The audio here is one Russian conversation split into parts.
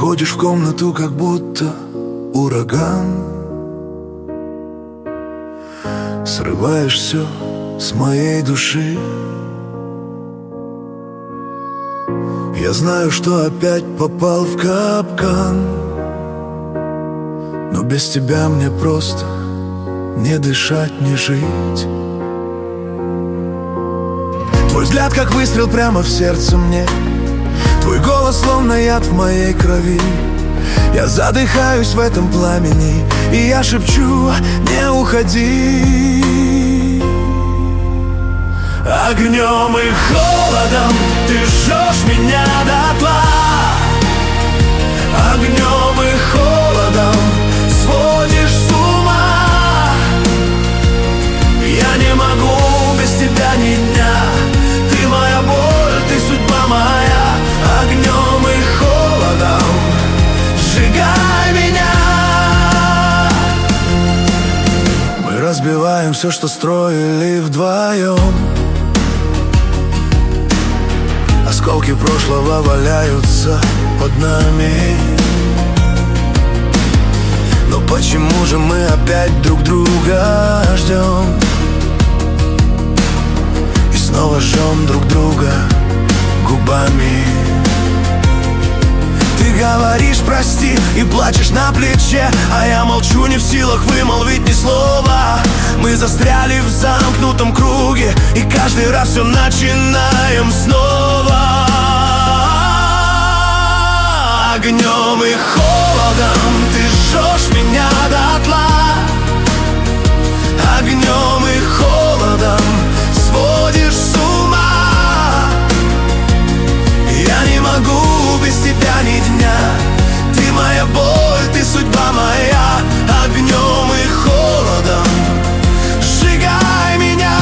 Входишь в комнату, как будто ураган. Срываешь все с моей души. Я знаю, что опять попал в капкан, но без тебя мне просто не дышать, не жить. Твой взгляд, как выстрел прямо в сердце мне. Твой голос, словно яд в моей крови. Я задыхаюсь в этом пламени, и я шепчу: не уходи. Огнем и холодом ты жжешь меня дотла. Огнем и холодом сводишь с ума. Я не могу без тебя ни дня. Ты моя боль, ты судьба моя. Огнем и холодом сжигай меня. Мы разбиваем все, что строили вдвоем. Осколки прошлого валяются под нами. Но почему же мы опять друг друга ждем? И снова жжем друг друга губами. Ты говоришь прости и плачешь на плече, а я молчу, не в силах вымолвить ни слова. Мы застряли в замкнутом круге, и каждый раз все начинаем снова. Огнем и холодом ты жжешь меня дотла. Огнем и холодом сводишь с ума. Я не могу без тебя ни дня. Ты моя боль, ты судьба моя. Огнем и холодом сжигай меня.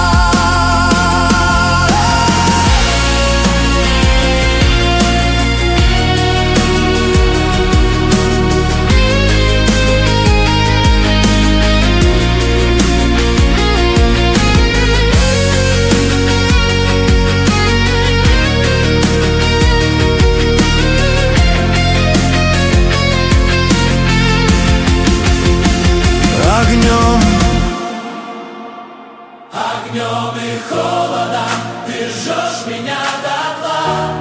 Огнем и холодом ты жжешь меня дотла.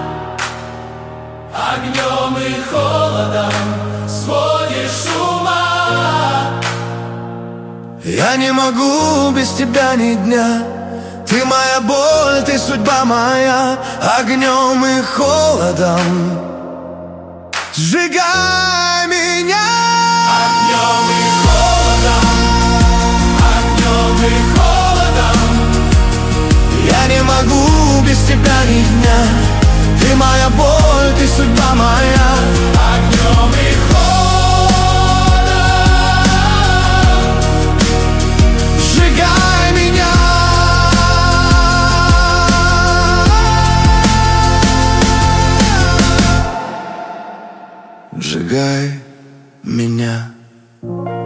Огнем и холодом сводишь с ума. Я не могу без тебя ни дня. Ты моя боль, ты судьба моя. Огнем и холодом сжигай меня. Огнем и холодом, огнем и холодом. Я не могу без тебя ни дня. Ты моя боль, ты судьба моя. Огнем и холодом сжигай меня. Сжигай меня.